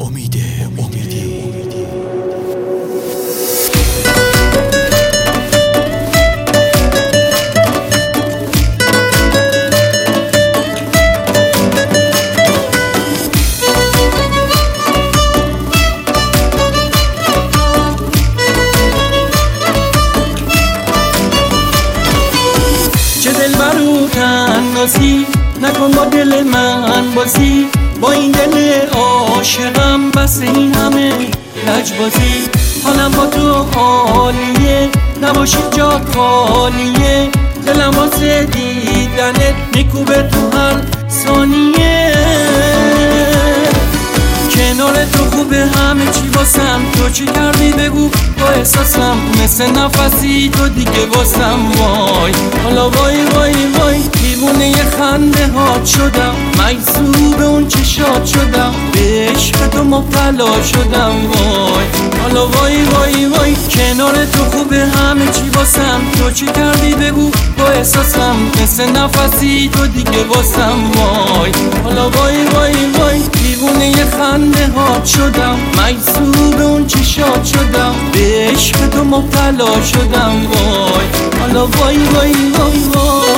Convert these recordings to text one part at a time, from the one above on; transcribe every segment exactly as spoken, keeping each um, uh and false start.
امید امیدی. چه دلبر و تنازی نکن با دل من بازی، با این دل عاشقم بس این همه لجبازی. حالم با تو عالیه نباشید جا خالیه، دلم واسه دیدنت میکوبه تو هر ثانیه. کنار تو خوبه همه چی واسم، تو چی کردی بگو با احساسم، مثل نفسی تو دیگه واسم. وای حالا وای وای وای دیوونه یه خنده هات شدم، مجذوب اون چشات شدم، به عشق تو مبتلا شدم. وای حالا وای وای وای کنار تو خوبه همه چی واسم، تو چی کردی بگو با احساسم، مثل نفسی تو دیگه واسم. وای حالا وای وای وای دیوونه یه خنده هات شدم، مجذوب اون چشات شدم، به عشق تو مبتلا شدم. وای حالا وای وای وای وای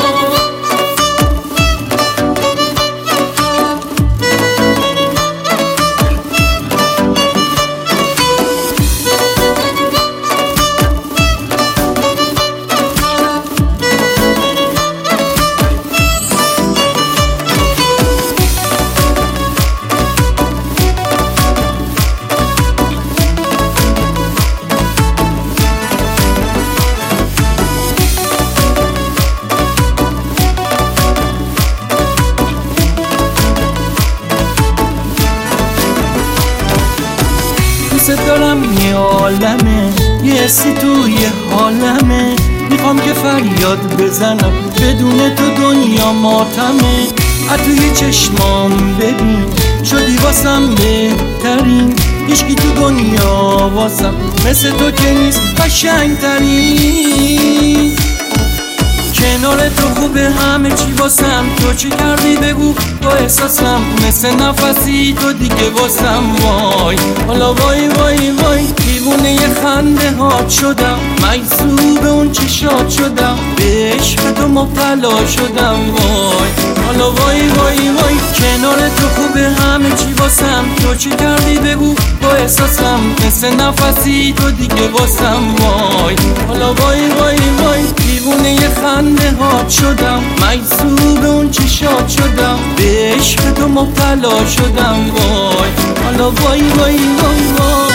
دوست دارم یه عالمه، یه حسی توی حالمه، میخوام که فریاد بزنم بدون تو دنیا ماتمه. از توی چشمام ببین شدی واسم بهترین، هیچکی تو دنیا واسم مثل تو که نیست قشنگترین. کنار تو خوبه همه چی واسم، تو چی کردی بگو با احساسم، مثل نفسی تو دیگه واسم. وای حالا وای وای وای دیوونه یه خنده هات شدم، مجذوب اون چشات شدم، به عشق تو مبتلا شدم. وای حالا وای وای وای کنار تو خوبه همه چی واسم، تو چی کردی بگو با احساسم، مثل نفسی تو دیگه واسم. وای حالا وای وای وای دیوونه یه خنده هات شدم، مجذوب اون چشات شدم، به عشق تو مبتلا شدم. وای حالا وای وای وای وای